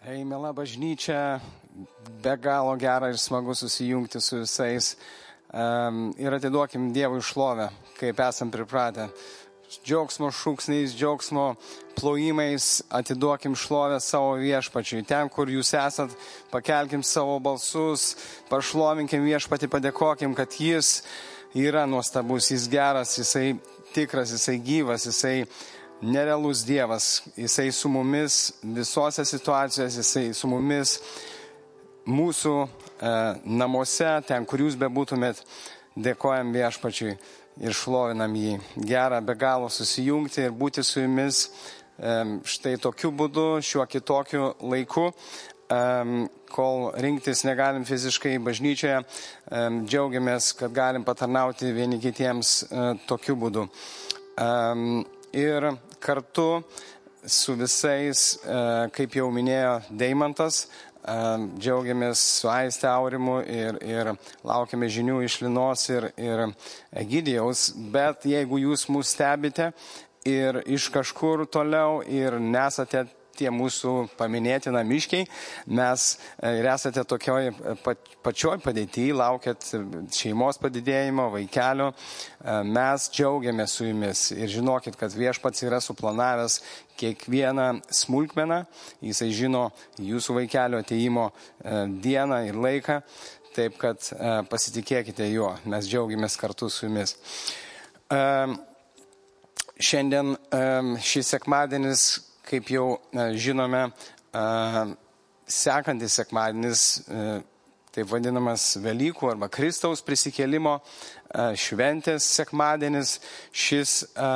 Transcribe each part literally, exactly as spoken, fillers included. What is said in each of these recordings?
Hei, miela bažnyčia, be galo gera ir smagu susijungti su visais um, ir atiduokim Dievui šlovę, kaip esam pripratę. Džiaugsmo šūksniais, džiaugsmo plojimais atiduokim šlovę savo viešpačiui. Ten, kur jūs esat, pakelkim savo balsus, pašlovinkim viešpatį, padėkokim, kad jis yra nuostabus, jis geras, jisai tikras, jisai gyvas, jisai nerealus Dievas, jisai su mumis visose situacijose, jisai su mumis mūsų e, namuose, ten, kur jūs bebūtumėt, dėkojam viešpačiui ir šlovinam jį. Gera be galo susijungti ir būti su jumis e, štai tokiu būdu, šiuo kitokiu laiku, e, kol rinktis negalim fiziškai bažnyčioje, e, džiaugiamės, kad galim patarnauti vieni kitiems e, tokiu būdu. E, ir kartu su visais, kaip jau minėjo Deimantas, džiaugiamės su Aiste Aurimu ir, ir laukiame žinių iš Linos ir, ir Egidijaus, bet jeigu jūs mus stebite ir iš kažkur toliau ir nesate tie mūsų paminėti namiškiai, mes ir esate tokioj pačioj padėtyje, laukiat šeimos padidėjimo, vaikelio, mes džiaugiamės su jumis ir žinokit, kad viešpats yra suplanavęs kiekvieną smulkmeną, jisai žino jūsų vaikelio ateimo dieną ir laiką, taip kad pasitikėkite juo, mes džiaugiamės kartu su jumis. Šiandien šis sekmadienis, kaip jau žinome, sekantis sekmadienis, taip vadinamas Velykų arba Kristaus prisikėlimo šventės sekmadienis, šis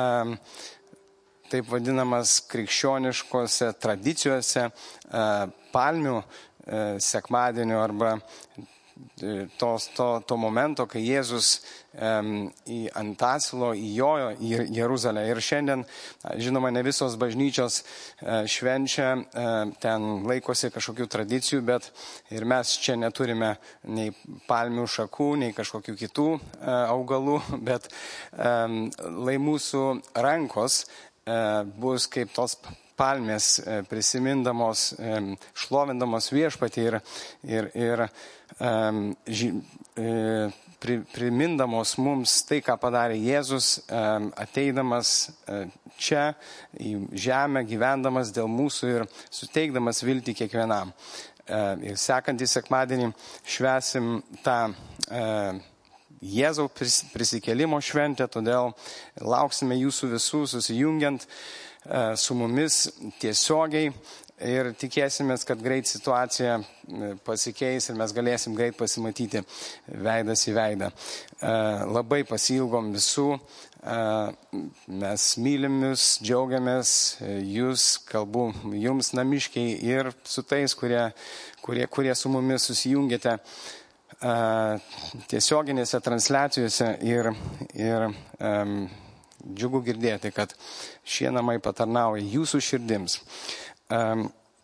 taip vadinamas krikščioniškose tradicijose palmių sekmadienio arba To, to, to momento, kai Jėzus um, į ant asilo įjojo į Jeruzalę. Ir šiandien, žinoma, ne visos bažnyčios uh, švenčia, uh, ten laikosi kažkokių tradicijų, bet ir mes čia neturime nei palmių šakų, nei kažkokių kitų uh, augalų, bet um, lai mūsų rankos uh, bus kaip tos palmės prisimindamos, šlovindamos viešpatį ir, ir, ir um, ži, e, pri, primindamos mums tai, ką padarė Jėzus, um, ateidamas uh, čia į žemę, gyvendamas dėl mūsų ir suteikdamas viltį kiekvienam. Uh, ir sekantį sekmadienį švęsim tą uh, Jėzaus prisikėlimo šventę, todėl lauksime jūsų visų susijungiant su mumis tiesiogiai ir tikėsimės, kad greit situacija pasikeis ir mes galėsim greit pasimatyti veidas į veidą. Labai pasiilgom visų, mes mylim jūs, džiaugiamės jūs, kalbu jums namiškiai ir su tais, kurie, kurie, kurie su mumis susijungėte tiesioginėse transliacijose ir, ir um, džiugu girdėti, kad šie namai patarnauja jūsų širdims. Um,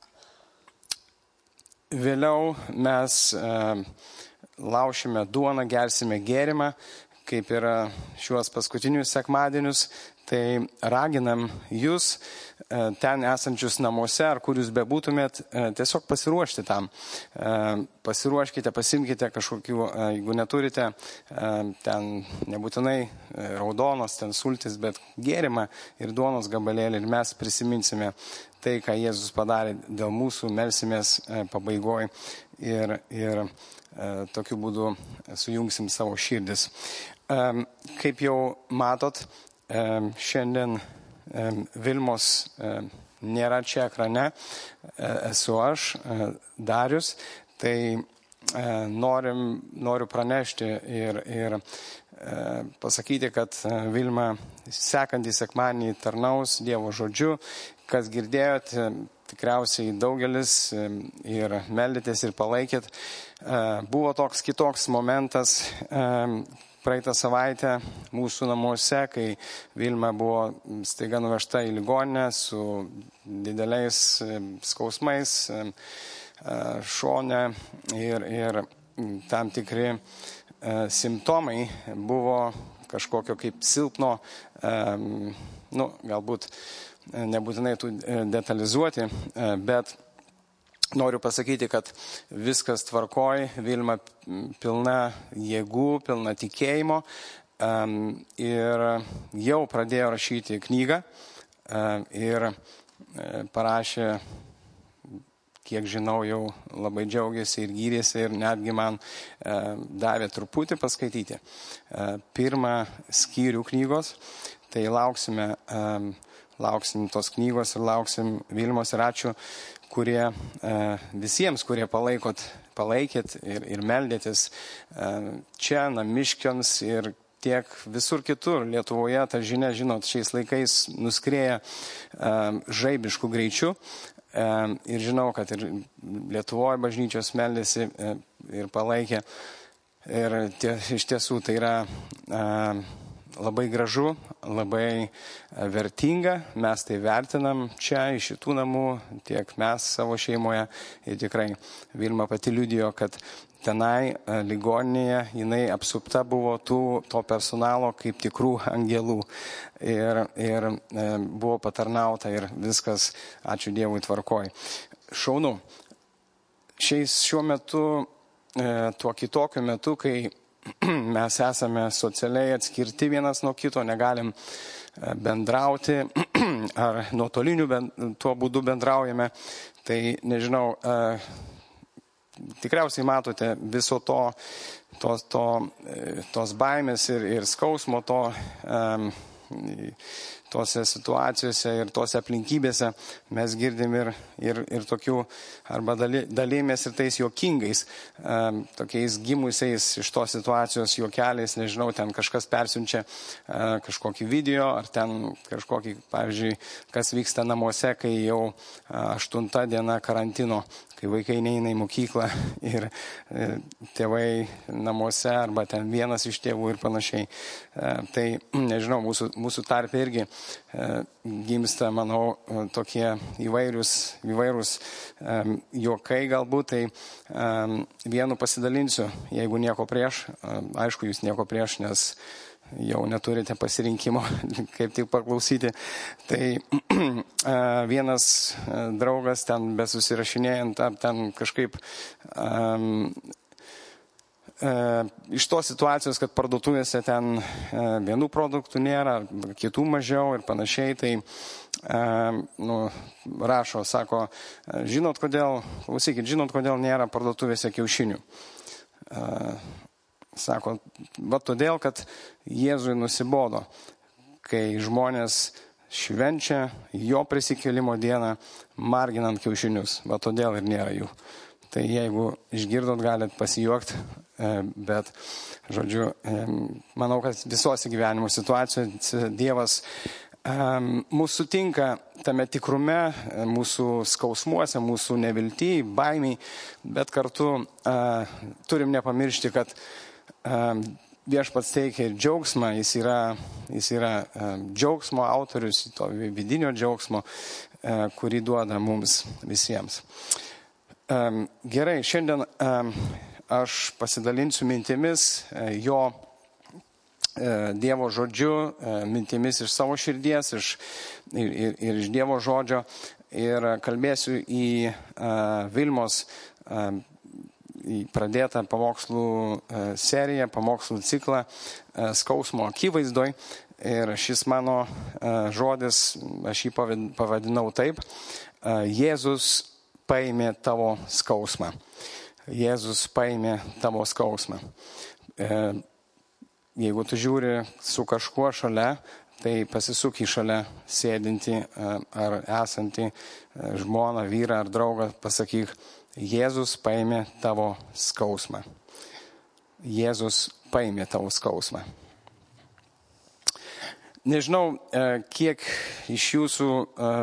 vėliau mes um, laušime duoną, gersime gėrimą, kaip yra šiuos paskutinius sekmadienius, tai raginam jūs ten esančius namuose, ar kur jūs bebūtumėt, tiesiog pasiruošti tam. Pasiruoškite, pasimkite kažkokių, jeigu neturite, ten nebūtinai raudonos, ten sultis, bet gėrimą ir duonos gabalėlį ir mes prisiminsime tai, ką Jėzus padarė dėl mūsų, melsimės pabaigoje ir, ir tokiu būdu sujungsim savo širdis. Kaip jau matot, šiandien Vilmos nėra čia ekrane, esu aš, Darius, tai norim, noriu pranešti ir, ir pasakyti, kad Vilma sekantį sekmadienį tarnaus Dievo žodžiu, kas girdėjot, tikriausiai daugelis ir meldėtės ir palaikėt. Buvo toks kitoks momentas praeitą savaitę mūsų namuose, kai Vilma buvo staiga nuvežta į ligoninę su dideliais skausmais šone ir, ir tam tikri simptomai buvo kažkokio kaip silpno, nu, galbūt nebūtinai tų detalizuoti, bet noriu pasakyti, kad viskas tvarkoj, Vilma pilna jėgų, pilna tikėjimo ir jau pradėjo rašyti knygą ir parašė, kiek žinau, jau labai džiaugiasi ir gyrėsi ir netgi man davė truputį paskaityti pirmą skyrių knygos, tai lauksime, lauksim tos knygos ir lauksim Vilmos ir ačiū kurie visiems, kurie palaikot, palaikėt ir, ir meldėtis čia, namiškiams ir tiek visur kitur Lietuvoje, ta žinia, žinot, šiais laikais nuskrėja žaibiškų greičių ir žinau, kad ir Lietuvoje bažnyčios meldėsi ir palaikė ir tie, iš tiesų tai yra labai gražu, labai vertinga, mes tai vertinam čia iš šitų namų, tiek mes savo šeimoje ir tikrai Vilma pati liudijo, kad tenai ligoninėje jinai apsupta buvo tų, to personalo kaip tikrų angelų ir, ir buvo patarnauta ir viskas, ačiū Dievui, tvarkoj. Šaunu. Šiais šiuo metu, tuo kitokiu metu, kai mes esame socialiai atskirti vienas nuo kito, negalim bendrauti ar nuotoliniu tuo būdu bendraujame, tai nežinau, tikriausiai matote viso to, tos, to, tos baimės ir, ir skausmo to, tose situacijose ir tose aplinkybėse mes girdim ir, ir, ir tokių, arba daly, dalymės ir tais juokingais, um, tokiais gimusiais iš tos situacijos juokeliais, nežinau, ten kažkas persiunčia uh, kažkokį video, ar ten kažkokį, pavyzdžiui, kas vyksta namuose, kai jau uh, aštunta diena karantino, kai vaikai neina į mokyklą ir e, tėvai namuose arba ten vienas iš tėvų ir panašiai. E, tai, nežinau, mūsų, mūsų tarpe irgi e, gimsta, manau, tokie įvairius, įvairūs e, juokai galbūt. Tai e, vienu pasidalinsiu, jeigu nieko prieš, e, aišku, jūs nieko prieš, nes jau neturite pasirinkimo, kaip tik paklausyti. Tai vienas draugas ten besusirašinėjant, ten kažkaip um, iš tos situacijos, kad parduotuvėse ten vienų produktų nėra, kitų mažiau ir panašiai, tai nu, rašo, sako, žinot kodėl, klausykit, žinot kodėl nėra parduotuvėse kiaušinių. Sako, va todėl, kad Jėzui nusibodo, kai žmonės švenčia jo prisikėlimo dieną, marginant kiaušinius, va todėl ir nėra jų. Tai jeigu išgirdot, galit pasijuokti, bet, žodžiu, manau, kad visose gyvenimo situacijose Dievas mūsų sutinka tame tikrume, mūsų skausmuose, mūsų neviltyje, baimiai, bet kartu uh, turim nepamiršti, kad uh, viešpats teikia ir džiaugsmą, jis yra, jis yra uh, džiaugsmo autorius, to vidinio džiaugsmo, uh, kurį duoda mums visiems. Um, gerai, šiandien um, aš pasidalinsiu mintimis uh, jo Dievo žodžiu, mintimis iš savo širdies, iš, ir, ir, ir iš Dievo žodžio ir kalbėsiu į uh, Vilmos uh, į pradėtą pamokslų uh, seriją, pamokslų ciklą uh, skausmo akivaizdoj ir šis mano uh, žodis, aš jį pavadinau taip, uh, Jėzus paėmė tavo skausmą. Jėzus paėmė tavo skausmą. Uh, Jeigu tu žiūri su kažkuo šalia, tai pasisuk į šalia sėdinti ar esantį žmoną, vyrą ar draugą, pasakyk, Jėzus paėmė tavo skausmą. Jėzus paėmė tavo skausmą. Nežinau, kiek iš jūsų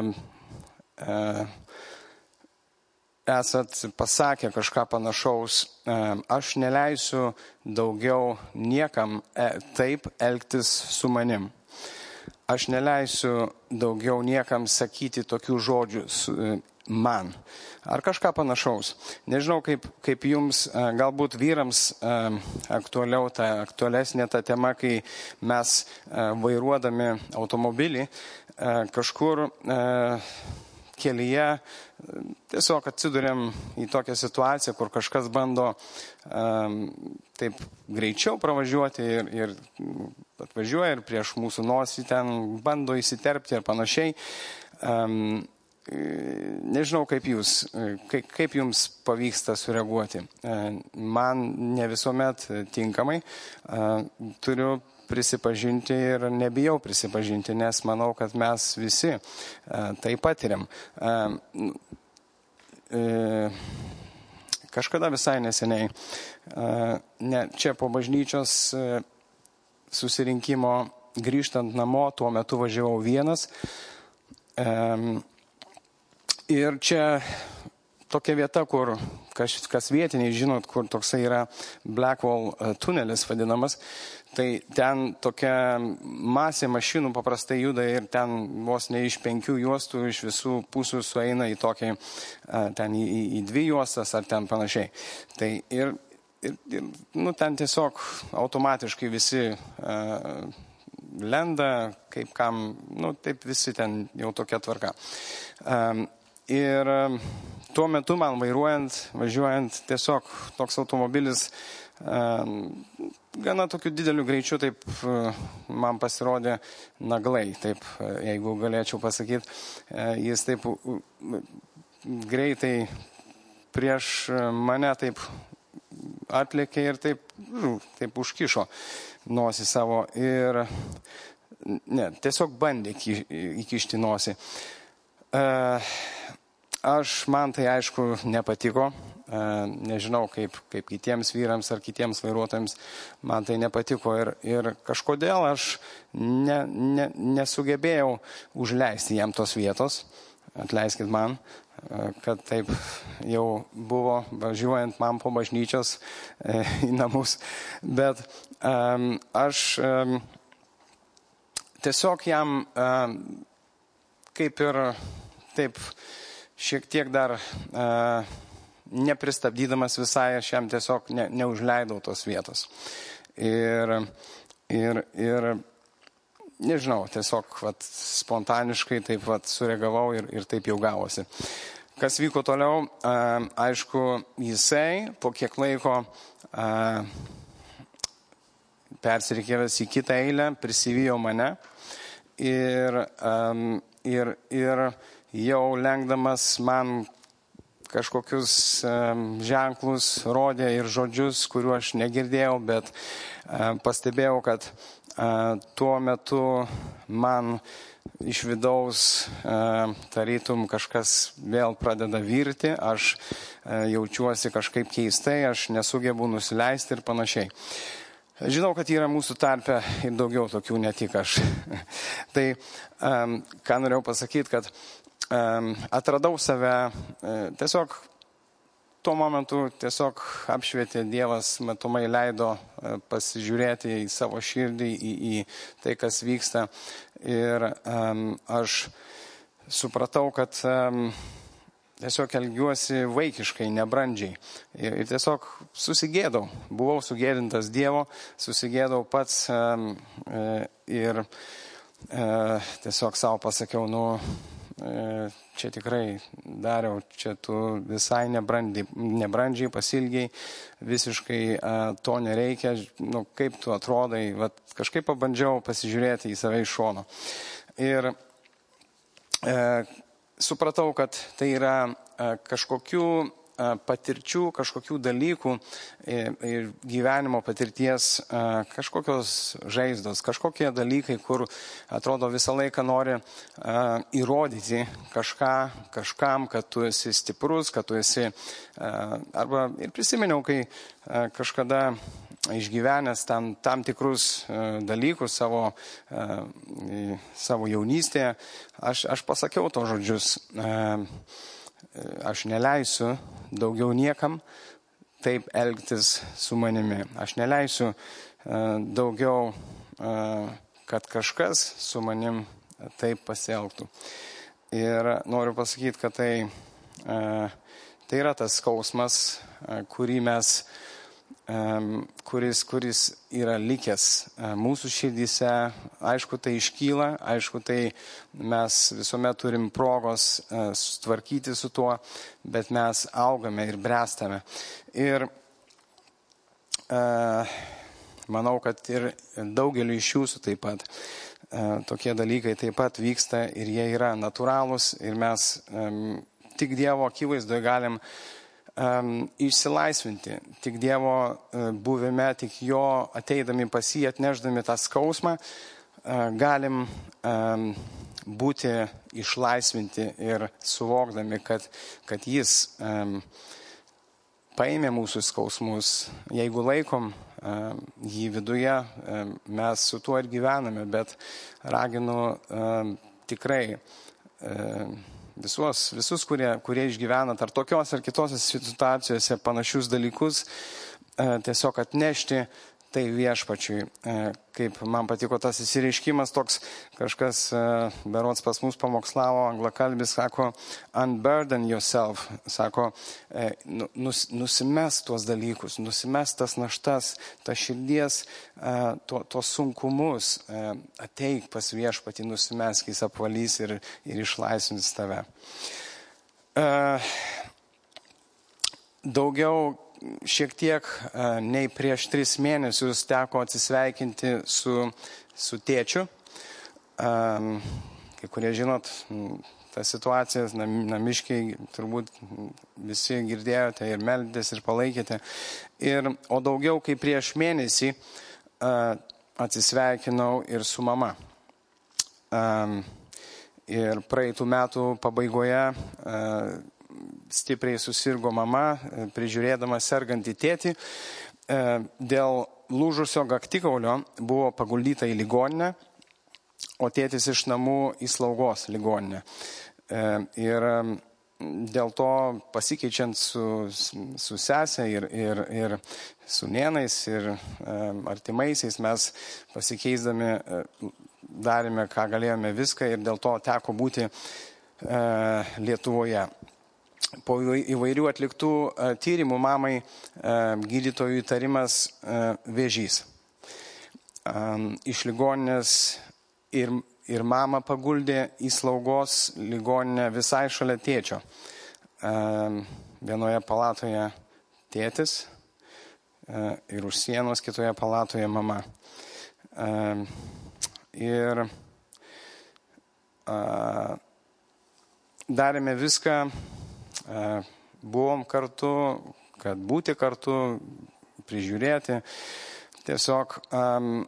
esat pasakę kažką panašaus, aš neleisiu daugiau niekam taip elgtis su manim. Aš neleisiu daugiau niekam sakyti tokių žodžių man. Ar kažką panašaus. Nežinau, kaip, kaip jums, galbūt vyrams aktualiau, ta aktualesnė ta tema, kai mes vairuodami automobilį kažkur kelyje tiesiog atsidurėm į tokią situaciją, kur kažkas bando um, taip greičiau pravažiuoti ir, ir atvažiuoja ir prieš mūsų nosį ten bando įsiterpti ir panašiai. Um, nežinau, kaip jūs, kaip, kaip jums pavyksta sureaguoti. Man ne visuomet tinkamai. Turiu prisipažinti ir nebijau prisipažinti, nes manau, kad mes visi tai patiriam. Kažkada visai neseniai, ne, čia po bažnyčios susirinkimo grįžtant namo, tuo metu važiavau vienas. Ir čia tokia vieta, kur kas, kas vietiniai žinot, kur toksai yra Blackwall tunelis vadinamas, tai ten tokia masė mašinų paprastai juda ir ten vos ne iš penkių juostų iš visų pusių sueina į tokį, ten į, į, į dvi juostas ar ten panašiai. Tai ir, ir, ir nu, ten tiesiog automatiškai visi uh, lenda, kaip kam, nu taip visi ten jau tokia tvarka. Um, Ir tuo metu man vairuojant, važiuojant, tiesiog toks automobilis gana tokiu dideliu greičiu, taip man pasirodė naglai, taip, jeigu galėčiau pasakyti, jis taip greitai prieš mane taip atlėkė ir taip, taip užkišo nosį savo ir ne, tiesiog bandė įkišti nosį. Aš, man tai aišku nepatiko, nežinau kaip, kaip kitiems vyrams ar kitiems vairuotojams, man tai nepatiko ir, ir kažkodėl aš ne, ne, nesugebėjau užleisti jam tos vietos, atleiskit man, kad taip jau buvo važiuojant man po bažnyčios į namus, bet um, aš um, tiesiog jam um, kaip ir taip šiek tiek dar uh, nepristabdydamas visai, aš jam tiesiog ne, neužleidau tos vietos. Ir, ir, ir nežinau, tiesiog vat, spontaniškai taip vat, sureagavau ir, ir taip jau gavosi. Kas vyko toliau, uh, aišku, jisai po kiek laiko uh, persirikėvęs į kitą eilę, prisivijo mane ir, um, ir, ir jau lenkdamas man kažkokius um, ženklus rodė ir žodžius, kuriuo aš negirdėjau, bet uh, pastebėjau, kad uh, tuo metu man iš vidaus uh, tarytum kažkas vėl pradeda virti, aš uh, jaučiuosi kažkaip keistai, aš nesugebu nusileisti ir panašiai. Žinau, kad yra mūsų tarpe ir daugiau tokių, ne tik aš. Tai um, ką norėjau pasakyti, kad um, atradau save uh, tiesiog tuo momentu tiesiog apšvietė Dievas, matomai leido uh, pasižiūrėti į savo širdį, į, į tai, kas vyksta. Ir um, aš supratau, kad um, tiesiog elgiuosi vaikiškai, nebrandžiai. Ir, ir tiesiog susigėdau. Buvau sugėdintas Dievo, susigėdau pats um, ir uh, tiesiog savo pasakiau, nu, uh, čia tikrai dariau, čia tu visai nebrandžiai, nebrandžiai pasilgiai, visiškai uh, to nereikia, nu, kaip tu atrodai, vat, kažkaip pabandžiau pasižiūrėti į save iš šono. Ir uh, supratau, kad tai yra kažkokių patirčių, kažkokių dalykų ir gyvenimo patirties, kažkokios žaizdos, kažkokie dalykai, kur atrodo visą laiką nori įrodyti kažką, kažkam, kad tu esi stiprus, kad tu esi, arba ir prisiminiau, kai kažkada išgyvenęs tam, tam tikrus uh, dalykus savo, uh, savo jaunystėje, aš, aš pasakiau to žodžius, uh, aš neleisiu daugiau niekam taip elgtis su manimi. Aš neleisiu uh, daugiau, uh, kad kažkas su manim taip pasielgtų. Ir noriu pasakyti, kad tai, uh, tai yra tas skausmas, uh, kurį mes kuris, kuris yra likęs mūsų širdyse. Aišku, tai iškyla, aišku, tai mes visuomet turim progos sutvarkyti su tuo, bet mes augame ir bręstame. Ir manau, kad ir daugeliu iš jūsų taip pat tokie dalykai taip pat vyksta ir jie yra natūralūs ir mes tik Dievo akivaizdoje galim Um, išsilaisvinti, tik Dievo uh, buvime, tik Jo ateidami pas jį, atnešdami tą skausmą, uh, galim um, būti išlaisvinti ir suvokdami, kad, kad Jis um, paėmė mūsų skausmus. Jeigu laikom um, jį viduje, um, mes su tuo ir gyvename, bet raginu um, tikrai um, Visus, visus kurie, kurie išgyvena ar tokios ar kitose situacijose panašius dalykus, tiesiog atnešti tai viešpačiui. Kaip man patiko tas įsireiškimas, toks kažkas berods pas mus pamokslavo, anglakalbis, sako, unburden yourself, sako, nus, nusimes tuos dalykus, nusimes tas naštas, tas širdies, to, tos sunkumus, ateik pas viešpatį, nusimesk, jis apvalys ir, ir išlaisvins tave. Daugiau šiek tiek nei prieš tris mėnesius teko atsisveikinti su, su tėčiu. Kai kurie žinot, tas situacijas, namiškiai turbūt visi girdėjote ir meldėtės ir palaikėte. Ir, o daugiau kaip prieš mėnesį atsisveikinau ir su mama. Ir praeitų metų pabaigoje stipriai susirgo mama, prižiūrėdama sergantį tėtį. Dėl lūžusio gaktikaulio buvo paguldyta į ligoninę, o tėtis iš namų į slaugos ligoninę. Ir dėl to pasikeičiant su, su sese ir, ir, ir sūnėnais ir artimaisiais, mes pasikeisdami darėme, ką galėjome viską ir dėl to teko būti Lietuvoje. Po įvairių atliktų tyrimų mamai gydytojų įtarimas vėžys. Iš ligoninės ir, ir mama paguldė į slaugos ligoninę visai šalia tėčio. Vienoje palatoje tėtis ir už sienos kitoje palatoje mama. Ir darėme viską, buvom kartu, kad būti kartu, prižiūrėti. Tiesiog um,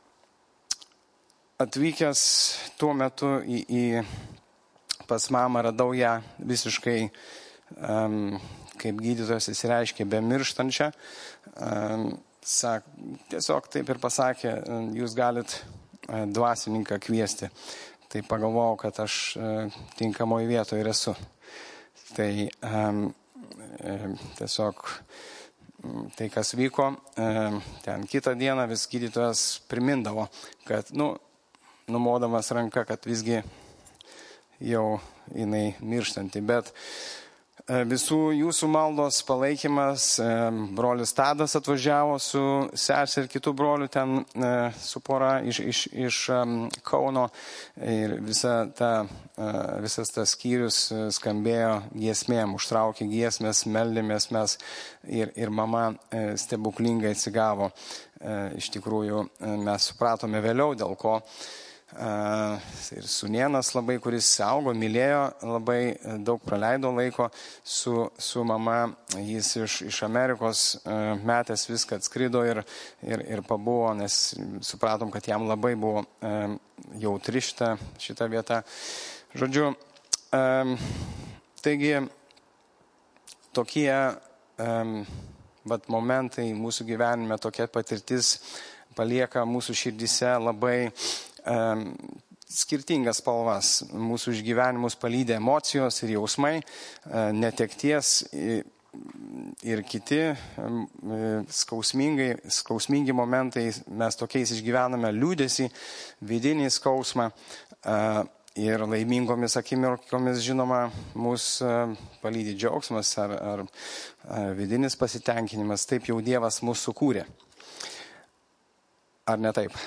atvykęs tuo metu į, į pas mamą radau ją visiškai, um, kaip gydytojas įsireiškė, bemirštančią. Um, sak, tiesiog taip ir pasakė, jūs galit uh, dvasininką kviesti. Tai pagalvojau, kad aš uh, tinkamoje vietoje ir esu. Tai um, tiesiog tai, kas vyko, um, ten kitą dieną vis gydytojas primindavo, kad, nu, numodamas ranką, kad visgi jau jinai mirštanti. Bet visų jūsų maldos palaikymas, brolis Tadas atvažiavo su sesė ir kitų brolių ten su pora iš, iš, iš Kauno ir visa ta, visas tas skyrius skambėjo giesmėm, užtraukė giesmės, meldėmės mes ir, ir mama stebuklingai atsigavo. Iš tikrųjų mes supratome vėliau, dėl ko. Uh, ir sūnėnas labai, kuris augo, mylėjo, labai daug praleido laiko su, su mama. Jis iš, iš Amerikos uh, metęs viską atskrido ir, ir, ir pabuvo, nes supratom, kad jam labai buvo um, jautri šita, šita vieta. Žodžiu, um, taigi tokie um, vat, momentai mūsų gyvenime, tokia patirtis palieka mūsų širdyse labai Um, skirtingas spalvas. Mūsų išgyvenimus palydė emocijos ir jausmai, uh, netekties ir, ir kiti um, skausmingai, skausmingi momentai. Mes tokiais išgyvename liūdesį, vidinį skausmą. Uh, Ir laimingomis akimirkomis, žinoma, mūsų palydi džiaugsmas ar, ar vidinis pasitenkinimas. Taip jau Dievas mūsų sukūrė. Ar ne taip?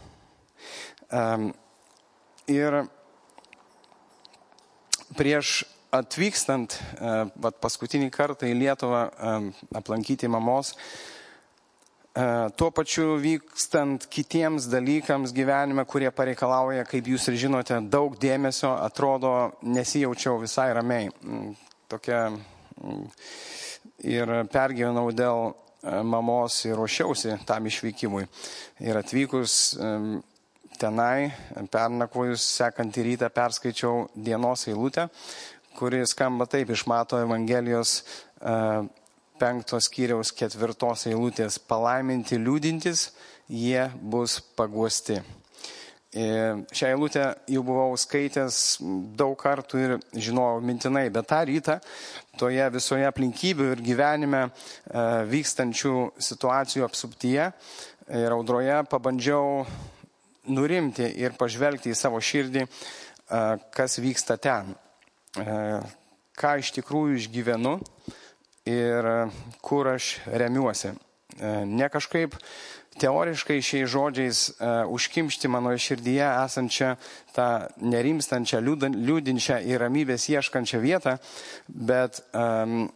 Ir prieš atvykstant vat, paskutinį kartą į Lietuvą aplankyti mamos, tuo pačiu vykstant kitiems dalykams gyvenime, kurie pareikalauja, kaip jūs ir žinote, daug dėmesio, atrodo, nesijaučiau visai ramiai. Tokia ir pergyvenau dėl mamos ir ruošiausi tam išvykimui. Ir atvykus tenai, pernakvojus, sekantį rytą perskaičiau dienos eilutę, kuri skamba taip iš Mato Evangelijos penktos skyriaus ketvirtos eilutės: palaiminti liūdintys, jie bus paguosti. Šią eilutę jau buvau skaitęs daug kartų ir žinojau mintinai, bet tą rytą toje visoje aplinkybių ir gyvenime vykstančių situacijų apsuptyje ir audroje pabandžiau nurimti ir pažvelgti į savo širdį, kas vyksta ten, ką iš tikrųjų išgyvenu ir kur aš remiuosi. Ne kažkaip teoriškai šiais žodžiais užkimšti mano širdyje esančią tą nerimstančią, liūdinčią ir ramybės ieškančią vietą, bet um,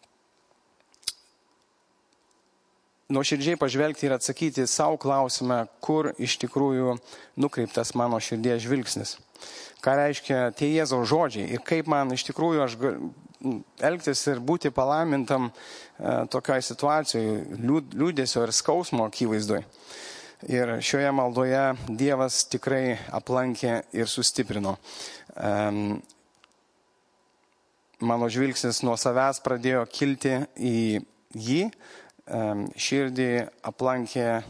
nuoširdžiai pažvelgti ir atsakyti savo klausimą, kur iš tikrųjų nukreiptas mano širdies žvilgsnis. Ką reiškia tie Jėzaus žodžiai ir kaip man iš tikrųjų aš elgtis ir būti palaimintam e, tokioje situacijoje, liūd, liūdėsio ir skausmo akivaizdoj. Ir šioje maldoje Dievas tikrai aplankė ir sustiprino. E, mano žvilgsnis nuo savęs pradėjo kilti į jį, e, širdį aplankė e,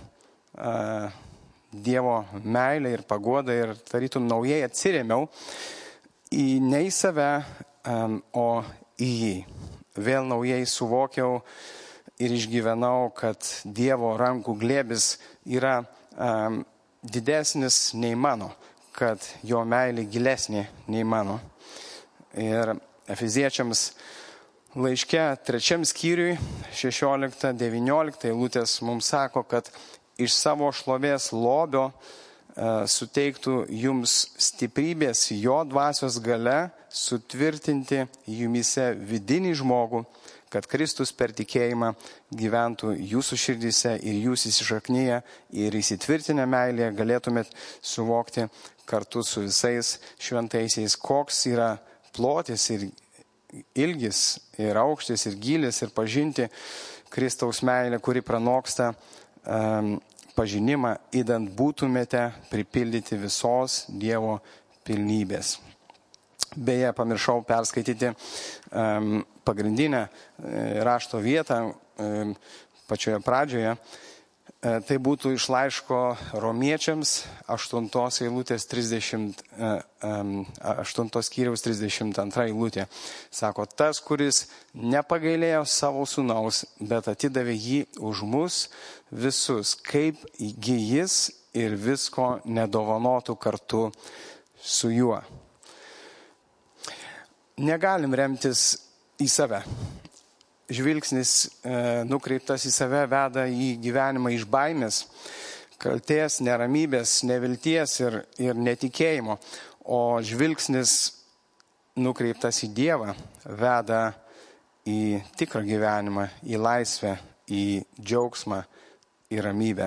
Dievo meilę ir paguodą ir tarytum naujai atsirėmiau į ne į save, um, o į jį. Vėl naujai suvokiau ir išgyvenau, kad Dievo rankų glėbis yra um, didesnis nei mano, kad jo meilė gilesnė nei mano. Ir Efeziečiams laiške trečiam skyriui, šešiolikta devyniolikta eilutės mums sako, kad iš savo šlovės lobio e, suteiktų jums stiprybės jo dvasios gale sutvirtinti jumise vidinį žmogų, kad Kristus per tikėjimą gyventų jūsų širdyse ir jūs įsišaknyje ir įsitvirtinę meilėje galėtumėt suvokti kartu su visais šventaisiais, koks yra plotis ir ilgis ir aukštis ir gylis ir pažinti Kristaus meilę, kuri pranoksta um, pažinimą, įdant būtumėte pripildyti visos Dievo pilnybės. Beje, pamiršau perskaityti um, pagrindinę rašto vietą um, pačioje pradžioje. E, tai būtų iš laiško Romiečiams aštuntos eilutės trisdešimt, um, aštuntos skyriaus trisdešimt antra eilutė. Sako, tas, kuris nepagailėjo savo sūnaus, bet atidavė jį už mus visus, kaip jis ir visko nedovanotų kartu su juo. Negalim remtis į save. Žvilgsnis e, nukreiptas į save veda į gyvenimą iš baimės, kaltės, neramybės, nevilties ir, ir netikėjimo. O žvilgsnis nukreiptas į Dievą veda į tikrą gyvenimą, į laisvę, į džiaugsmą, į ramybę.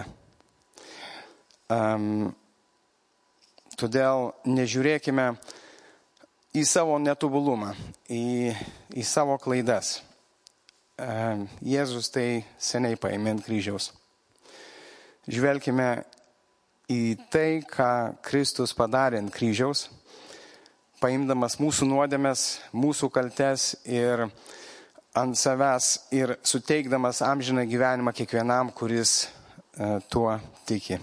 Um, todėl nežiūrėkime į savo netobulumą, į, į savo klaidas. Um, Jėzus tai seniai paėmė ant kryžiaus. Žvelkime į tai, ką Kristus padarė ant kryžiaus, paimdamas mūsų nuodėmes, mūsų kaltes ir ant savęs ir suteikdamas amžiną gyvenimą kiekvienam, kuris uh, tuo tiki.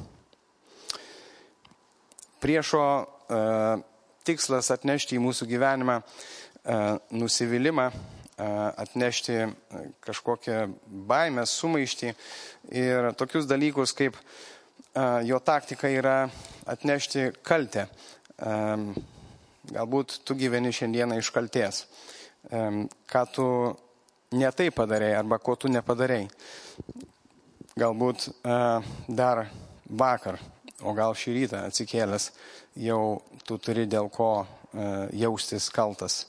Priešo uh, tikslas atnešti į mūsų gyvenimą uh, nusivylimą, uh, atnešti kažkokią baimę, sumaištį ir tokius dalykus, kaip uh, jo taktika yra atnešti kaltę. Um, Galbūt tu gyveni šiandieną iš kalties. Ką tu ne taip padarei arba ko tu nepadarei. Galbūt dar vakar, o gal šį rytą atsikėlęs, jau tu turi dėl ko jaustis kaltas.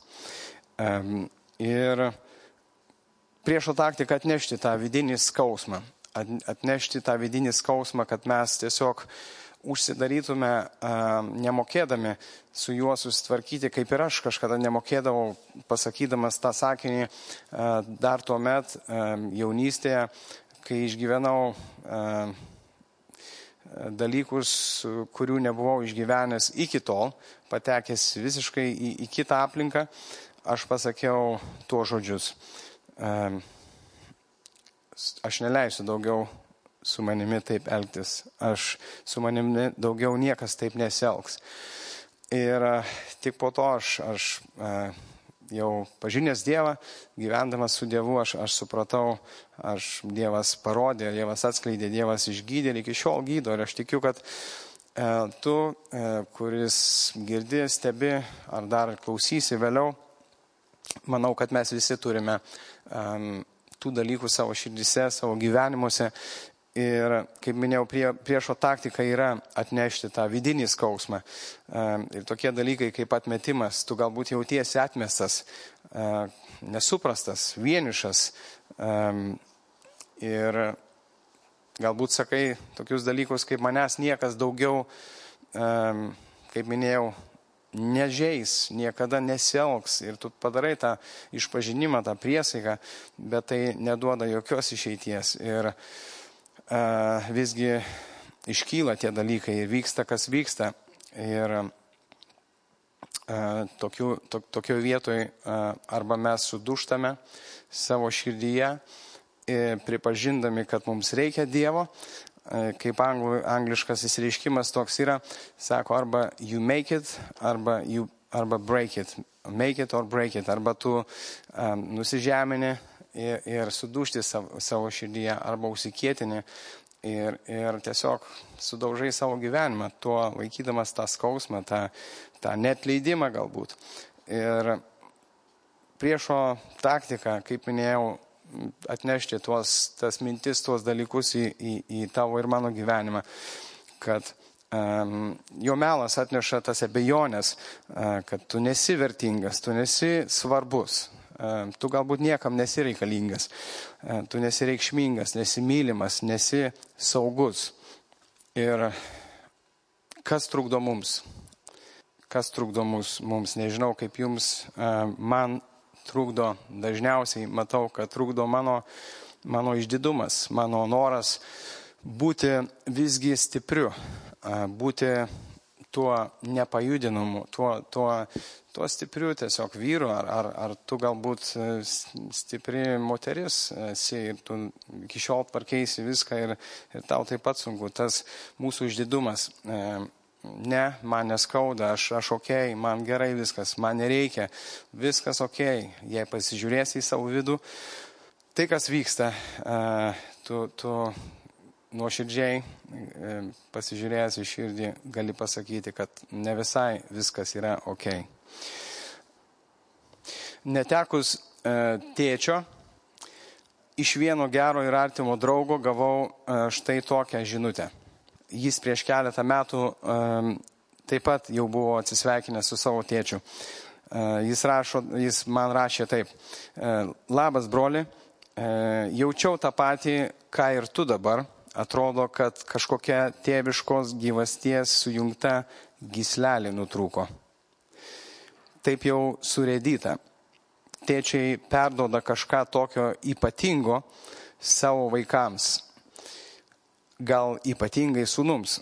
Ir priešo taktika atnešti tą vidinį skausmą. Atnešti tą vidinį skausmą, kad mes tiesiog užsidarytume, nemokėdami su juo susitvarkyti, kaip ir aš kažkada nemokėdavau, pasakydamas tą sakinį dar tuo met jaunystėje, kai išgyvenau dalykus, kurių nebuvau išgyvenęs iki tol, patekęs visiškai į, į kitą aplinką, aš pasakiau tuos žodžius. Aš neleisiu daugiau su manimi taip elgtis. Aš su manimi daugiau niekas taip nesielgs. Ir tik po to aš, aš jau pažinęs Dievą, gyvendamas su Dievu, aš, aš supratau, aš Dievas parodė, Dievas atskleidė, Dievas išgydė ir iki šiol gydo. Ir aš tikiu, kad e, tu, e, kuris girdi, stebi ar dar klausysi vėliau, manau, kad mes visi turime um, tų dalykų savo širdise, savo gyvenimuose. Ir, kaip minėjau, prie, priešo taktika yra atnešti tą vidinį skausmą. Um, ir tokie dalykai kaip atmetimas, tu galbūt jautiesi atmestas, uh, nesuprastas, vienišas. Um, ir galbūt sakai tokius dalykus, kaip manęs niekas daugiau, um, kaip minėjau, nežeis, niekada nesielgs. Ir tu padarai tą išpažinimą, tą priesaiką, bet tai neduoda jokios išeities. Ir uh, visgi iškyla tie dalykai ir vyksta, kas vyksta. Ir uh, tokiu, to, tokio vietoj uh, arba mes sudūštame savo širdyje, uh, pripažindami, kad mums reikia Dievo. Kaip anglų, angliškas įsireiškimas toks yra, sako, arba you make it, arba, you, arba break it. Make it or break it. Arba tu um, nusižemini ir, ir sudūšti savo, savo širdyje, arba užsikietini ir, ir tiesiog sudaužai savo gyvenimą, tuo laikydamas tą skausmą, tą, tą netleidimą galbūt. Ir priešo taktika, kaip minėjau, atnešti tuos, tas mintis, tuos dalykus į, į, į tavo ir mano gyvenimą, kad um, jo melas atneša tas abejonės, uh, kad tu nesi vertingas, tu nesi svarbus, uh, tu galbūt niekam nesi reikalingas, uh, tu nesi reikšmingas, nesi mylimas, nesi saugus. Ir kas trukdo mums? Kas trukdo mums? mums? Nežinau, kaip jums, uh, man trukdo, dažniausiai matau, kad trukdo mano, mano išdidumas, mano noras būti visgi stipriu, būti tuo nepajudinamu, tuo, tuo, tuo stipriu tiesiog vyru, ar, ar, ar tu galbūt stipri moteris esi ir tu iki šiol tvarkeisi viską ir, ir tau taip pat sunku, tas mūsų išdidumas. Ne, man neskauda, aš, aš okei, okay, man gerai viskas, man nereikia, viskas okei. Okay. Jei pasižiūrėsi į savo vidų, tai kas vyksta, tu, tu nuoširdžiai pasižiūrėjęs į širdį gali pasakyti, kad ne visai viskas yra okei. Okay. Netekus tėčio, iš vieno gero ir artimo draugo gavau štai tokią žinutę. Jis prieš keletą metų um, taip pat jau buvo atsisveikinęs su savo tėčiu. Uh, jis, rašo, jis man rašė taip. Uh, Labas, broli, uh, jaučiau tą patį, ką ir tu dabar. Atrodo, kad kažkokia tėviškos gyvasties sujungta gyslelė nutrūko. Taip jau surėdyta. Tėčiai perduoda kažką tokio ypatingo savo vaikams. Gal ypatingai sūnums.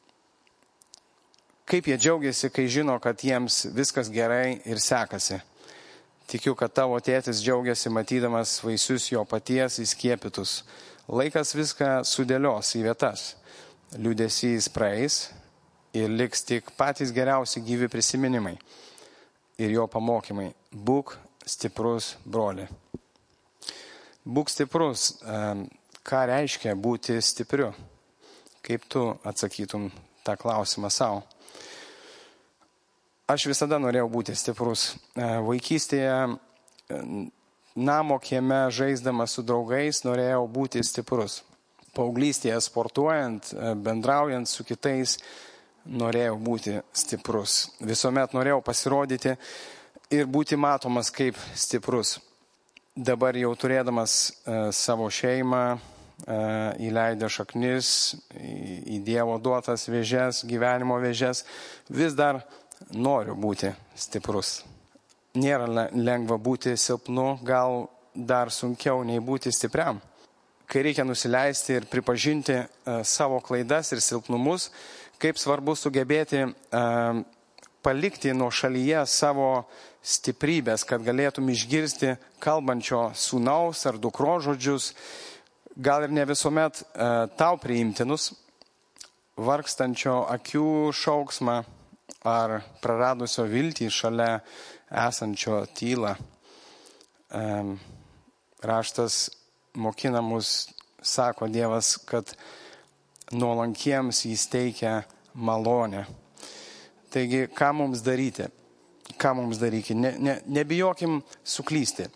Kaip jie džiaugiasi, kai žino, kad jiems viskas gerai ir sekasi. Tikiu, kad tavo tėtis džiaugiasi matydamas vaisius jo paties įskiepytus. Laikas viską sudėlios į vietas. Liūdesys praeis ir liks tik patys geriausi gyvi prisiminimai ir jo pamokymai. Būk stiprus, broli. Būk stiprus. Ką reiškia būti stipriu? Kaip tu atsakytum tą klausimą savo? Aš visada norėjau būti stiprus. Vaikystėje namo kieme žaisdamas su draugais norėjau būti stiprus. Paauglystėje sportuojant, bendraujant su kitais norėjau būti stiprus. Visuomet norėjau pasirodyti ir būti matomas kaip stiprus. Dabar jau turėdamas uh, savo šeimą, uh, įleidę šaknis į, į Dievo duotas vėžes, gyvenimo vėžes, vis dar noriu būti stiprus. Nėra lengva būti silpnu, gal dar sunkiau nei būti stipriam. Kai reikia nusileisti ir pripažinti uh, savo klaidas ir silpnumus, kaip svarbu sugebėti uh, palikti nuo šalyje savo stiprybės, kad galėtum išgirsti kalbančio sūnaus ar dukro žodžius, gal ir ne visuomet uh, tau priimtinus, vargstančio akių šauksmą ar praradusio viltį šalia esančio tylą. Um, raštas mokina mus, sako Dievas, kad nuolankiems jis teikia malonę. Taigi, ką mums daryti? Ką mums daryti? Ne, ne, nebijokim suklysti.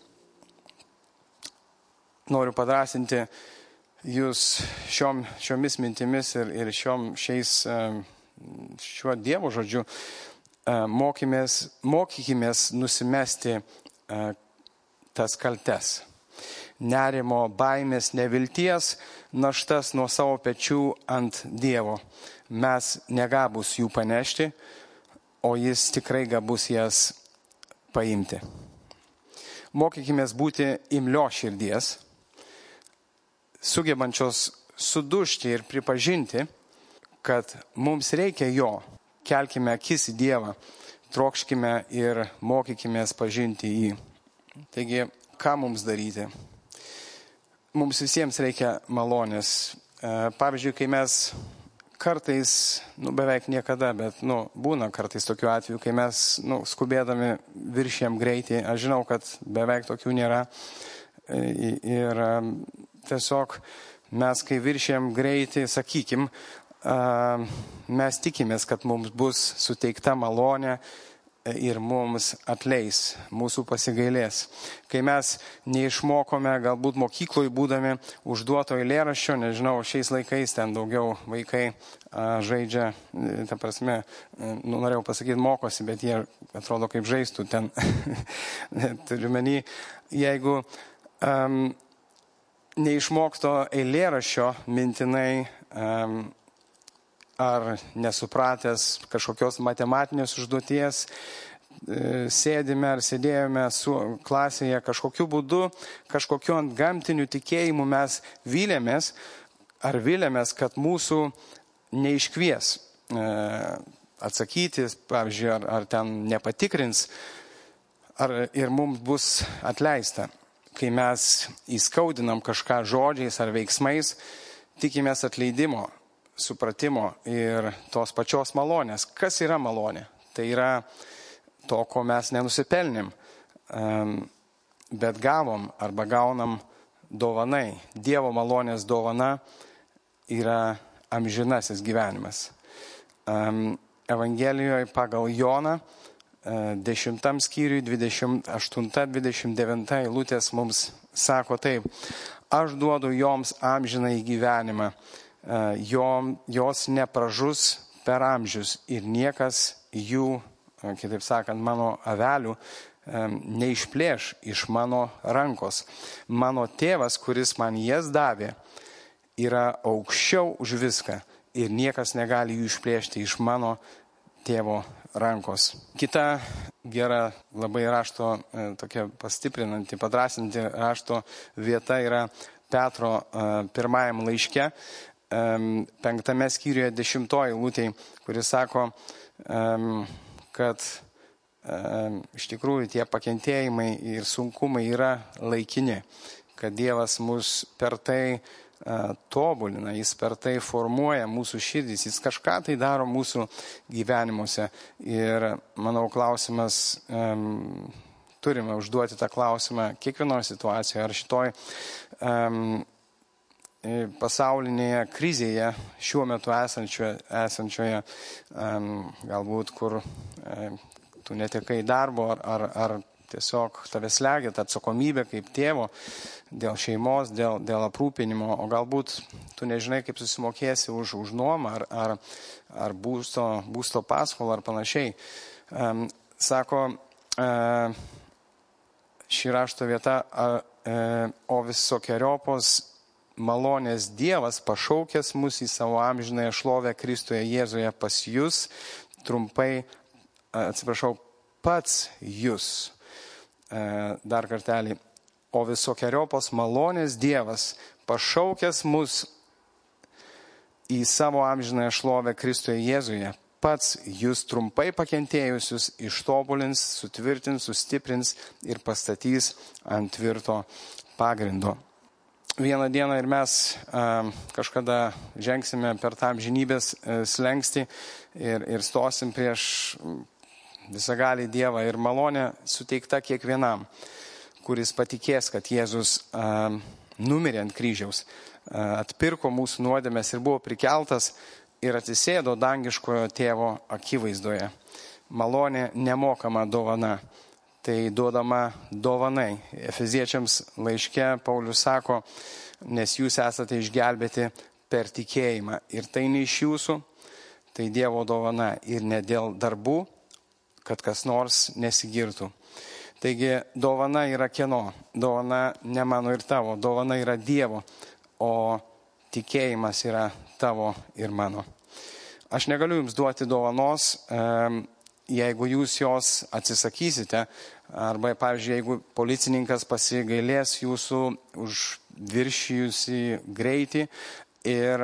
Noriu padrasinti jūs šiom, šiomis mintimis ir, ir šiom, šiais, šiuo Dievo žodžiu. Mokymės, mokykimės nusimesti tas kaltes. Nerimo, baimės, nevilties, naštas nuo savo pečių ant Dievo. Mes negabus jų panešti, o jis tikrai gabus jas paimti. Mokykimės būti imlio širdies, sugebančios sudužti ir pripažinti, kad mums reikia jo. Kelkime akis į Dievą, trokškime ir mokykimės pažinti jį. Taigi, ką mums daryti? Mums visiems reikia malonės. Pavyzdžiui, kai mes kartais, nu beveik niekada, bet nu, būna kartais tokių atvejų, kai mes nu, skubėdami viršėm greitį, aš žinau, kad beveik tokių nėra. Ir tiesiog mes, kai viršėm greitį, sakykim, mes tikimės, kad mums bus suteikta malonė ir mums atleis, mūsų pasigailės. Kai mes neišmokome, galbūt mokykloje būdami užduoto eilėraščio, nežinau, šiais laikais ten daugiau vaikai a, žaidžia, ta prasme, nu, norėjau pasakyti mokosi, bet jie atrodo kaip žaistų ten. Turiu menį, jeigu um, neišmokto eilėraščio mintinai um, ar nesupratęs kažkokios matematinės užduoties, sėdime ar sėdėjome su klasėje kažkokiu būdu, kažkokiu ant gamtinių tikėjimų mes vylėmės ar vylėmės, kad mūsų neiškvies atsakyti, pavyzdžiui, ar, ar ten nepatikrins, ar ir mums bus atleista. Kai mes įskaudinam kažką žodžiais ar veiksmais, tikimės atleidimo, supratimo ir tos pačios malonės. Kas yra malonė? Tai yra to, ko mes nenusipelnim, bet gavom arba gaunam dovanai. Dievo malonės dovana yra amžinasis gyvenimas. Evangelijoje pagal Joną, dešimtam skyriui, dvidešimt aštunta dvidešimt devinta eilutės mums sako taip: aš duodu joms amžinąjį gyvenimą, Jom, jos nepražus per amžius ir niekas jų, kitaip sakant, mano avelių, neišplėš iš mano rankos. Mano tėvas, kuris man jas davė, yra aukščiau už viską ir niekas negali jų išplėšti iš mano tėvo rankos. Kita gera, labai rašto, tokia pastiprinanti, padrasinti rašto vieta yra Petro pirmajam laiške, penktame skyriuje dešimtoji eilutė, kuris sako, kad iš tikrųjų tie pakentėjimai ir sunkumai yra laikini, kad Dievas mus per tai tobulina, jis per tai formuoja mūsų širdis, jis kažką tai daro mūsų gyvenimuose. Ir manau, klausimas, turime užduoti tą klausimą kiekvienoje situacijoje, ar šitoj um, pasaulinėje krizėje šiuo metu esančioje, esančioje um, galbūt kur um, tu netekai darbo, ar, ar, ar tiesiog tave slegia ta atsakomybė kaip tėvo dėl šeimos, dėl, dėl aprūpinimo, o galbūt tu nežinai, kaip susimokėsi už, už nuomą ar, ar, ar būsto, būsto paskolą ar panašiai. Um, sako uh, šį rašto vietą, uh, uh, o visokeriopos malonės Dievas pašaukęs mus į savo amžinąją šlovę Kristuje Jėzuje pas jus, trumpai, atsiprašau, pats jūs. Dar kartelį, o visokeriopos malonės Dievas pašaukęs mus į savo amžinąją šlovę Kristuje Jėzuje, pats jūs trumpai pakentėjusius ištobulins, sutvirtins, sustiprins ir pastatys ant tvirto pagrindo. Vieną dieną ir mes um, kažkada žengsime per tą amžinybės uh, slengstį ir, ir stosim prieš visagalį Dievą ir malonė suteikta kiekvienam, kuris patikės, kad Jėzus um, numirė ant kryžiaus, uh, atpirko mūsų nuodėmes ir buvo prikeltas ir atsisėdo dangiškojo tėvo akivaizdoje. Malonė nemokama dovana. Tai duodama dovanai. Efeziečiams laiške Paulius sako, nes jūs esate išgelbėti per tikėjimą. Ir tai ne iš jūsų, tai Dievo dovana. Ir ne dėl darbų, kad kas nors nesigirtų. Taigi dovana yra kieno? Dovana ne mano ir tavo. Dovana yra Dievo, o tikėjimas yra tavo ir mano. Aš negaliu jums duoti dovanos, um, jeigu jūs jos atsisakysite, arba, pavyzdžiui, jeigu policininkas pasigailės jūsų už viršijusį greitį ir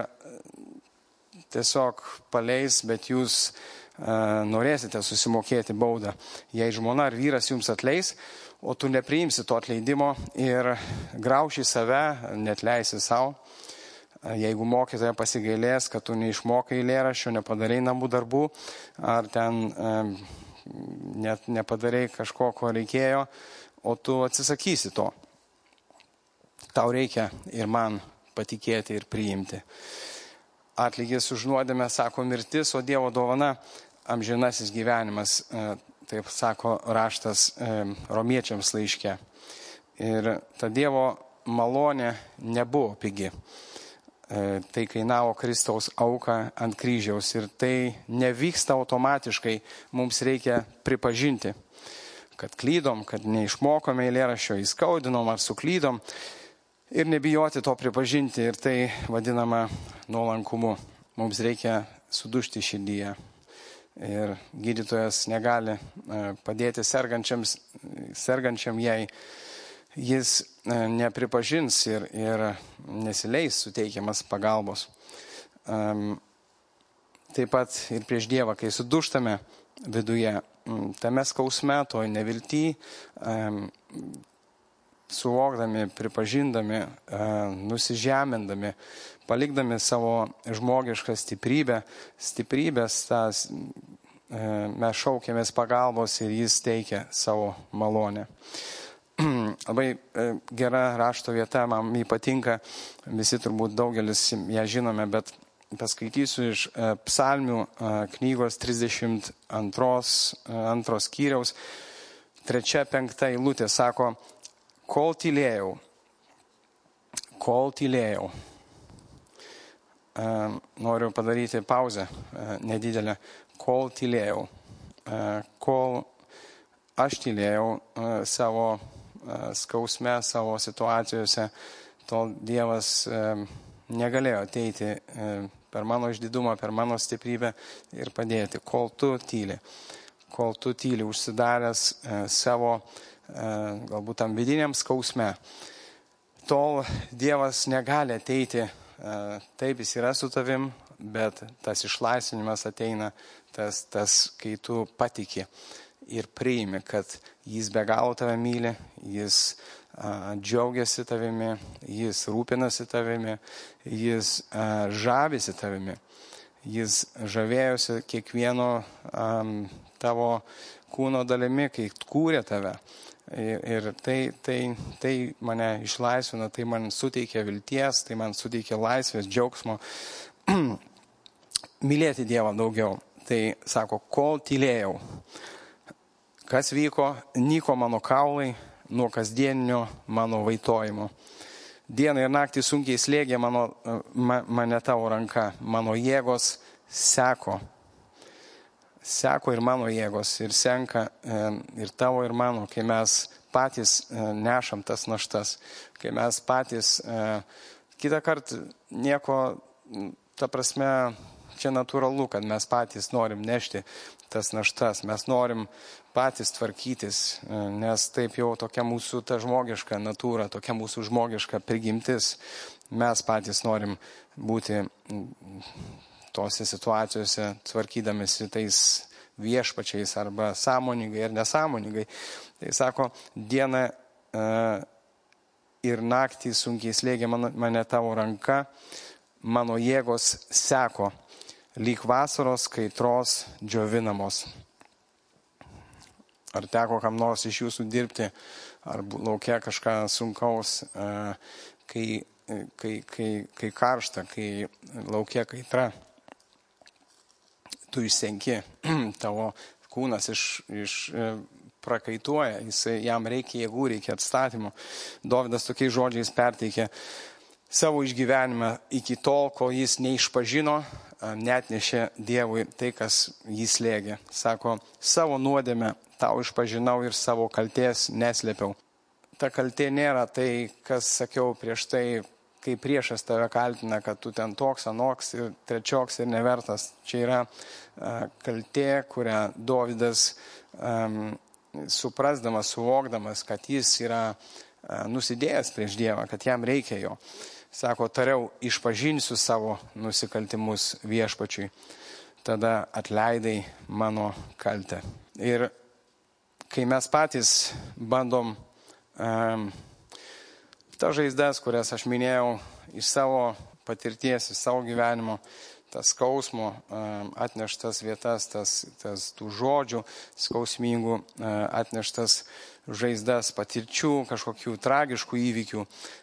tiesiog paleis, bet jūs uh, norėsite susimokėti baudą. Jei žmona ar vyras jums atleis, o tu nepriimsi to atleidimo ir grauši save, net leisi savo. Jeigu mokytoja pasigailės, kad tu neišmokai eilėraščio, nepadarai namų darbų, ar ten e, net nepadarai kažko, ko reikėjo, o tu atsisakysi to. Tau reikia ir man patikėti ir priimti. Atlygis už nuodėmę, sako, mirtis, o Dievo dovana amžinasis gyvenimas, e, taip sako raštas e, romiečiams laiške. Ir ta Dievo malonė nebuvo pigi. Tai kainavo Kristaus auką ant kryžiaus ir tai nevyksta automatiškai, mums reikia pripažinti, kad klydom, kad neišmokome eilėraščio, įskaudinom ar suklydom ir nebijoti to pripažinti ir tai vadinama nuolankumu. Mums reikia sudužti širdyje ir gydytojas negali padėti sergančiam, sergančiam jai. Jis nepripažins ir, ir nesileis suteikiamas pagalbos. Um, taip pat ir prieš Dievą, kai sudužtame viduje, tame skausme, toj nevilty, um, suvokdami, pripažindami, uh, nusižemindami, palikdami savo žmogišką stiprybę, stiprybės, tas, uh, mes šaukėmės pagalbos ir jis teikia savo malonę. Labai gera rašto vieta, man patinka, visi turbūt daugelis ją žinome, bet paskaitysiu iš Psalmių knygos trisdešimt antros skyriaus, trečia, penkta eilutė, sako, kol tylėjau, kol tylėjau. Noriu padaryti pauzę nedidelę, kol tylėjau, kol aš tylėjau savo skausme, savo situacijose, tol Dievas e, negalėjo ateiti e, per mano išdidumą, per mano stiprybę ir padėti, kol tu tyli, kol tu tyli užsidaręs e, savo e, galbūt tam vidiniam skausme, tol Dievas negali ateiti, e, taip jis yra su tavim, bet tas išlaisvinimas ateina, tas, tas kai tu patiki ir priimi, kad jis be galo tave myli, jis a, džiaugiasi tavimi, jis rūpinasi tavimi, jis a, žavisi tavimi, jis žavėjosi kiekvieno a, tavo kūno dalimi, kai kūrė tave. Ir, ir tai, tai, tai mane išlaisvina, tai man suteikia vilties, tai man suteikia laisvės, džiaugsmo, mylėti Dievą daugiau. Tai sako, kol tylėjau, Kas vyko, nyko mano kaulai nuo kasdieninio mano vaitojimo. Dieną ir naktį sunkiai slėgė mano, ma, mane tavo ranka, mano jėgos seko. Seko ir mano jėgos, ir senka ir tavo, ir mano, kai mes patys nešam tas naštas, kai mes patys, kitą kartą nieko, ta prasme, čia natūralu, kad mes patys norim nešti tas naštas, mes norim patys tvarkytis, nes taip jau tokia mūsų ta žmogiška natūra, tokia mūsų žmogiška prigimtis, mes patys norim būti tose situacijose tvarkydamėsi tais viešpačiais arba sąmoningai ir nesąmoningai. Tai sako, diena ir naktį sunkiai slėgė mane tavo ranka, mano jėgos seko, lyg vasaros kaitros džiovinamos. Ar teko kam nors iš jūsų dirbti, ar laukia kažką sunkaus, kai, kai, kai, kai karšta, kai laukia kaitra. Tu išsenki, tavo kūnas iš, iš prakaituoja, jisai, jam reikia jėgų, reikia atstatymo. Dovydas tokiais žodžiais perteikė savo išgyvenimą iki tol, kol jis neišpažino, net nešė Dievui tai, kas jį slėgė. Sako, savo nuodėmę tau išpažinau ir savo kaltės neslėpiau. Ta kaltė nėra tai, kas sakiau prieš tai, kai priešas tave kaltina, kad tu ten toks, anoks ir trečioks ir nevertas. Čia yra uh, kaltė, kurią Dovydas um, suprasdamas, suvokdamas, kad jis yra uh, nusidėjęs prieš Dievą, kad jam reikia jo. Sako, tariau, išpažinsiu savo nusikaltimus viešpačiui. Tada atleidai mano kaltę. Ir kai mes patys bandom um, ta žaizdas, kurias aš minėjau iš savo patirties, iš savo gyvenimo, tas skausmo atneštas vietas, tas, tas tų žodžių skausmingų atneštas žaizdas, patirčių, kažkokių tragiškų įvykių,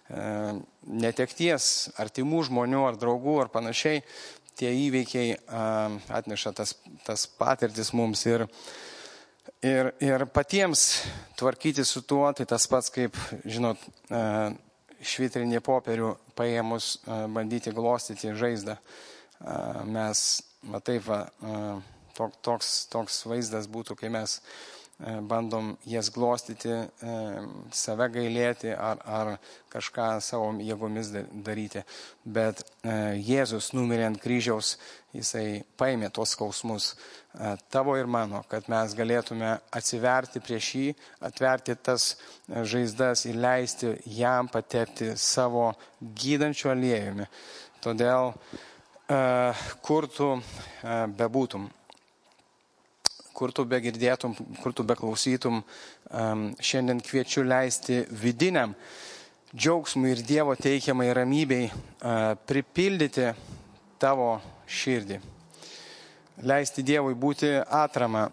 netekties artimų žmonių ar draugų ar panašiai, tie įvykiai atneša tas, tas patirtis mums ir Ir, ir patiems tvarkyti su tuo, tai tas pats kaip, žinot, švitrinį popierių paėmus bandyti glostyti žaizdą. Mes, matai, va, toks, toks vaizdas būtų, kai mes bandom jas glostyti, save gailėti ar, ar kažką savo jėgomis daryti. Bet Jėzus numirė ant kryžiaus, jisai paėmė tos skausmus tavo ir mano, kad mes galėtume atsiverti prieš jį, atverti tas žaizdas ir leisti jam patepti savo gydančiu aliejumi. Todėl, kur tu bebūtum, kur tu begirdėtum, kur tu beklausytum, šiandien kviečiu leisti vidiniam džiaugsmui ir Dievo teikiamai ramybei pripildyti tavo širdį. Leisti Dievui būti atrama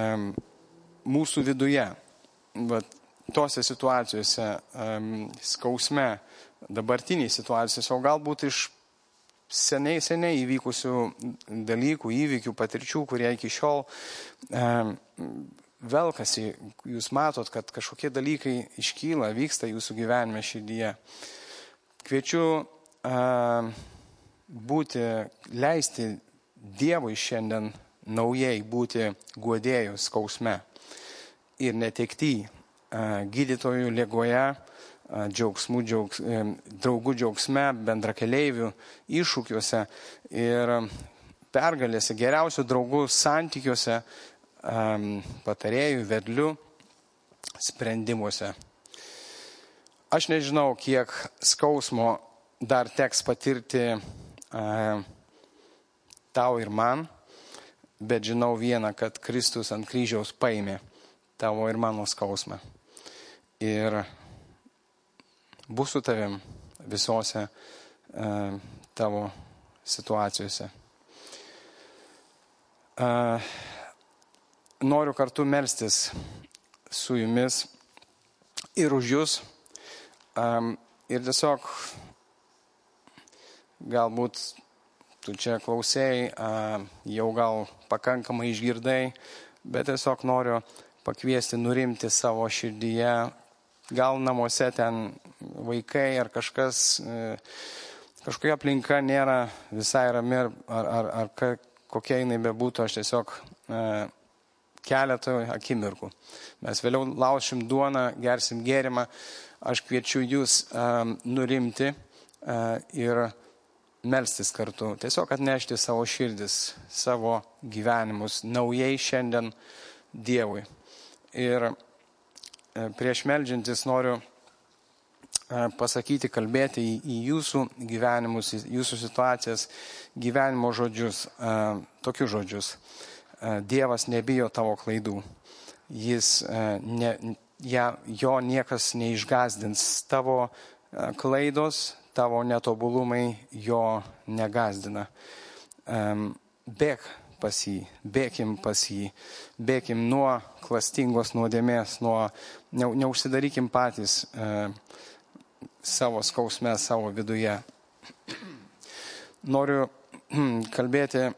mūsų viduje, bet tose situacijose, skausme, dabartiniai situacijose, o galbūt iš seniai, seniai įvykusių dalykų, įvykių, patirčių, kurie iki šiol e, velkasi. Jūs matot, kad kažkokie dalykai iškyla, vyksta jūsų gyvenime širdyje. Kviečiu e, būti, leisti Dievui šiandien naujai būti guodėjų skausme ir netekty, e, gydytojų ligoje, džiaugsmų, džiaugs, draugų džiaugsme, bendrakeleivių iššūkiuose ir pergalėse, geriausių draugų santykiuose, patarėjų, vedlių sprendimuose. Aš nežinau, kiek skausmo dar teks patirti tau ir man, bet žinau vieną, kad Kristus ant kryžiaus paėmė tavo ir mano skausmą. Ir bus su tavim visose e, tavo situacijose. E, noriu kartu melstis su jumis ir už jūs. E, ir tiesiog galbūt tu čia klausėjai, e, jau gal pakankamai išgirdai, bet tiesiog noriu pakviesti nurimti savo širdyje. Gal namuose ten vaikai ar kažkas, kažkokia aplinka nėra visai rami, ar, ar, ar kokia jinai bebūtų, aš tiesiog keletą akimirkų. Mes vėliau laušim duoną, gersim gėrimą. Aš kviečiu jūs um, nurimti uh, ir melstis kartu. Tiesiog atnešti savo širdis, savo gyvenimus naujai šiandien Dievui. Ir uh, prieš meldžiantis noriu uh, pasakyti, kalbėti į, į jūsų gyvenimus, į jūsų situacijas, gyvenimo žodžius, uh, tokius žodžius. Dievas nebijo tavo klaidų. Jis, ne, ja, jo niekas neišgazdins. Tavo klaidos, tavo netobulumai jo negazdina. Bėk pas jį, bėkim pas jį, bėkim nuo klastingos nuodėmės, nuo, ne, neužsidarykim patys savo skausme, savo viduje. Noriu kalbėti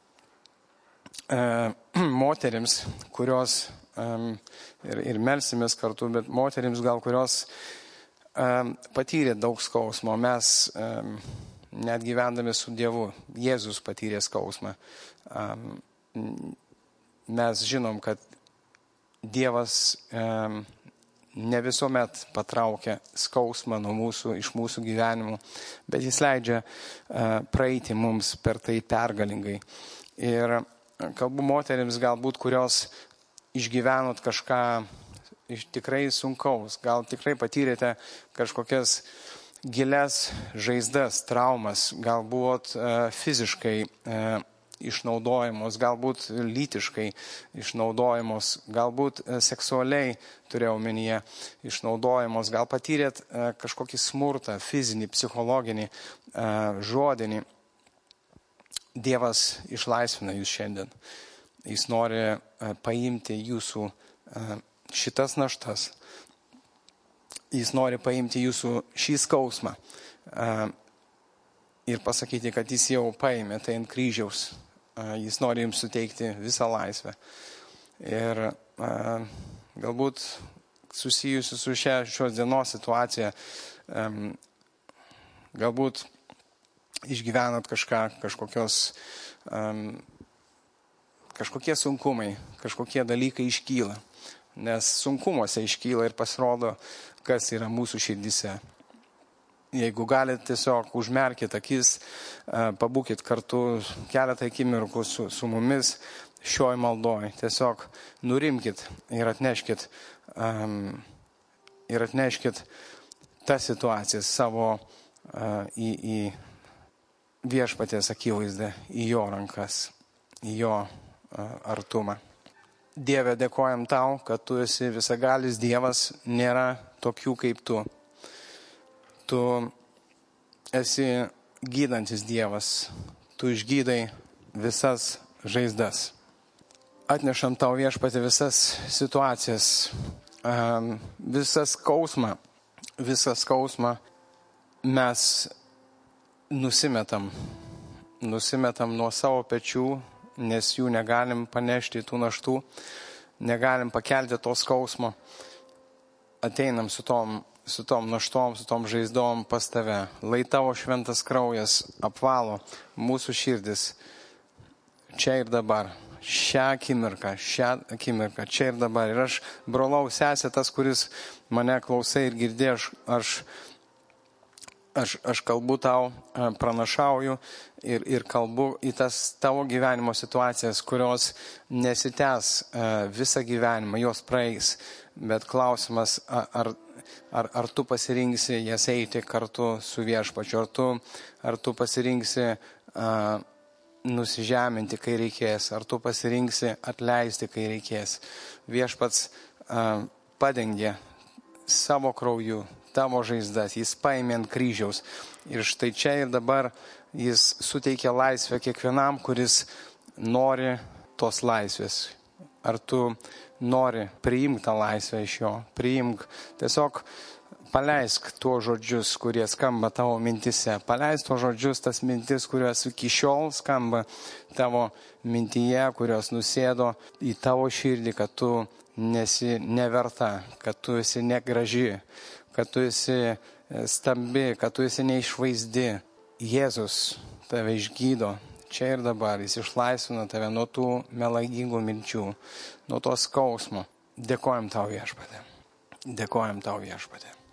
moterims, kurios um, ir, ir melsimės kartu, bet moterims gal kurios um, patyrė daug skausmo. Mes um, net gyvendami su Dievu, Jėzus patyrė skausmą. Um, mes žinom, kad Dievas um, ne visuomet patraukia skausmą nuo mūsų, iš mūsų gyvenimų, bet Jis leidžia uh, praeiti mums per tai pergalingai. Ir kalbu moterims galbūt, kurios išgyvenot kažką iš tikrai sunkaus, gal tikrai patyrėte kažkokias gilias žaizdas, traumas, gal buvot uh, fiziškai uh, išnaudojamos, galbūt lytiškai išnaudojamos, galbūt uh, seksualiai, turėjau omenyje, išnaudojamos, gal patyrėt uh, kažkokį smurtą, fizinį, psichologinį, uh, žodinį. Dievas išlaisvina jūs šiandien. Jis nori paimti jūsų šitas naštas. Jis nori paimti jūsų šį skausmą ir pasakyti, kad jis jau paėmė tai ant kryžiaus. Jis nori jums suteikti visą laisvę. Ir galbūt susijusi su šia, šios dienos situacija, galbūt išgyvenat kažką, kažkokios, um, kažkokie sunkumai, kažkokie dalykai iškyla. Nes sunkumuose iškyla ir pasirodo, kas yra mūsų širdise. Jeigu galite, tiesiog užmerkit akis, uh, pabūkit kartu keletą akimirkų su, su mumis šioj maldoj. Tiesiog nurimkit ir atneškit, um, ir atneškit tas situacijas savo uh, į, į viešpaties akivaizdą, į jo rankas, į jo artumą. Dieve, dėkojam tau, kad tu esi visagalis Dievas, nėra tokių kaip tu. Tu esi gydantis Dievas, tu išgydai visas žaizdas. Atnešam tau, viešpatie, visas situacijas, visas skausmą, visą skausmą mes nusimetam, nusimetam nuo savo pečių, nes jų negalim panešti tų naštų, negalim pakelti to skausmo. Ateinam su tom, su tom naštom, su tom žaizdom pas tave. Lai tavo šventas kraujas apvalo mūsų širdis čia ir dabar. Šią akimirką, šią akimirką, čia ir dabar. Ir aš, brolau, sesė, tas, kuris mane klausai ir girdė, aš, aš Aš, aš kalbu tau, pranašauju ir, ir kalbu į tas tavo gyvenimo situacijas, kurios nesitęs visą gyvenimą, jos praeis. Bet klausimas, ar, ar, ar tu pasirinksi jas eiti kartu su viešpačiu, ar tu, ar tu pasirinksi uh, nusižeminti, kai reikės, ar tu pasirinksi atleisti, kai reikės. Viešpats uh, padengė savo krauju tavo žaizdas, jis paėmė ant kryžiaus. Ir štai čia ir dabar jis suteikia laisvę kiekvienam, kuris nori tos laisvės. Ar tu nori priimti tą laisvę iš jo? Priimk. Tiesiog paleisk tuos žodžius, kurie skamba tavo mintise. Paleisk tuos žodžius, tas mintis, kurios iki šiol skamba tavo mintyje, kurios nusėdo į tavo širdį, kad tu nesi neverta, kad tu esi negraži, kad tu esi stambi, kad tu esi neišvaizdi. Jėzus tave išgydo čia ir dabar, jis išlaisvina tave nuo tų melagingų minčių, nuo to skausmo. Dėkojam tau, Viešpatie. Dėkojam tau, Viešpatie.